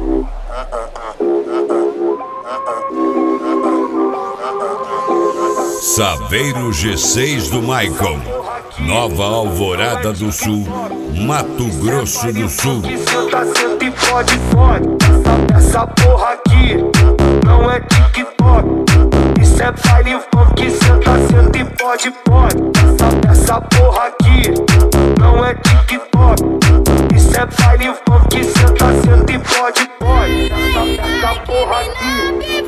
Saveiro G6 do Michael, Nova Alvorada do Sul, Mato Grosso do Sul. Senta e pode. Essa porra aqui não é TikTok, isso é baile funk. Senta e pode. Essa porra aqui não é TikTok, isso é baile funk. Senta e pode. Essa porra aqui.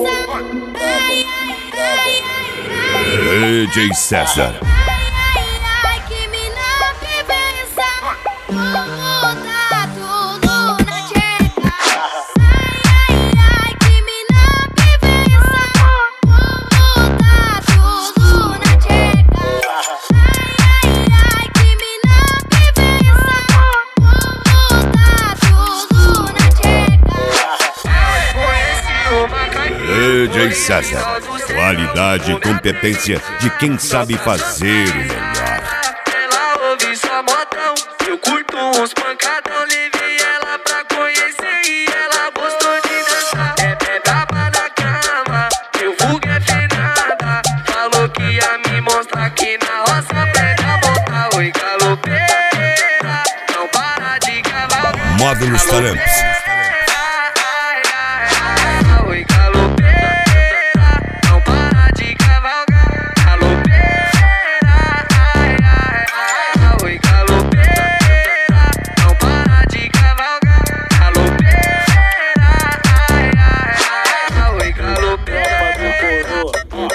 DJ César. DJ César, qualidade e competência de quem sabe fazer o melhor. Ela ouve só modão, eu curto uns pancadão. Levei ela pra conhecer e ela gostou de dançar. É braba na cama, meu vulgo é Fernanda. Falou que ia me mostrar que na roça pega volta. Oi, galopeira, não para de cavalgar. Módulos Taramps,